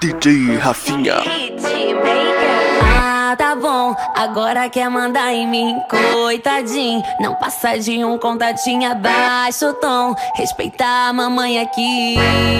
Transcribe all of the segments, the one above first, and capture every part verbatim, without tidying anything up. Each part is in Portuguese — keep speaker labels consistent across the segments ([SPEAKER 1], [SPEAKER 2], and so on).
[SPEAKER 1] D J Rafinha.
[SPEAKER 2] Ah, tá bom, agora quer mandar em mim, coitadinho. Não passa de um contatinho abaixo o tom. Respeitar a mamãe aqui.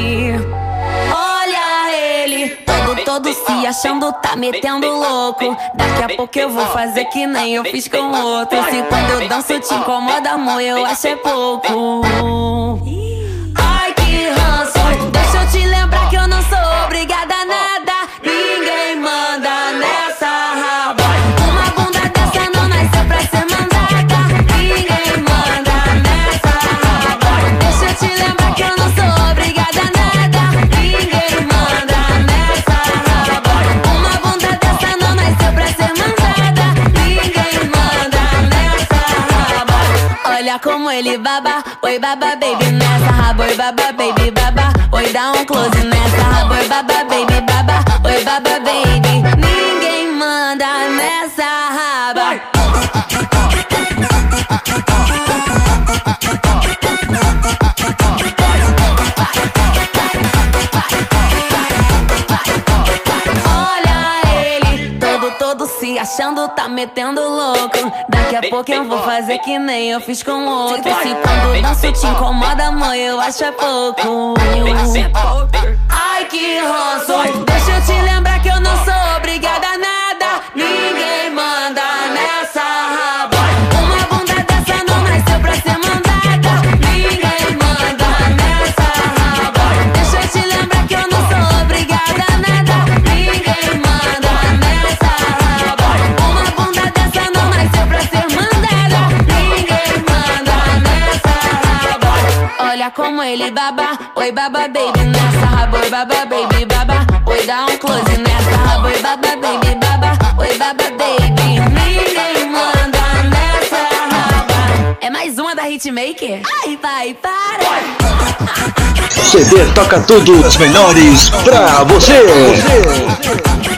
[SPEAKER 2] Olha ele, todo, todo se achando, tá metendo louco. Daqui a pouco eu vou fazer que nem eu fiz com outro. Se quando eu danço te incomoda, amor, eu acho é pouco. Ai, que ranço, deixa eu te lembrar que eu não sou obrigada a nada. Ninguém manda nessa raba. Uma bunda dessa não nasceu pra ser mandada. Ninguém manda nessa raba. Deixa eu te lembrar que eu não sou obrigada a nada. Ninguém manda nessa raba. Uma bunda dessa não nasceu pra ser mandada. Ninguém manda nessa raba. Olha como ele baba, oi baba baby nessa raba, oi baba baby baba, oi dá um close nessa raba, oi baba baby baba, oi baba baby. Ninguém manda nessa raba. Olha ele, todo, todo se achando, tá metendo louco. Daqui a pouco eu vou fazer que nem eu fiz com outro. Se quando danço te incomoda, amor, eu acho é pouco. Ai, que ranço, deixa eu te lembrar que eu não sou obrigada a nada. Ninguém manda nessa raba. Uma bunda dessa não nasceu pra ser mandada. Ninguém manda nessa raba. Deixa eu te lembrar que eu não sou obrigada a nada. Ninguém manda nessa raba. Uma bunda dessa não nasceu pra ser mandada. Ninguém manda nessa raba. Olha como ele baba, oi baba baby nessa raba, oi baba baby baba, oi dá um close nessa raba, oi baba baby baba, oi baba baby. Ninguém manda nessa raba. É mais uma da Hitmaker? Ai, vai, para!
[SPEAKER 1] C D toca tudo, os melhores pra você.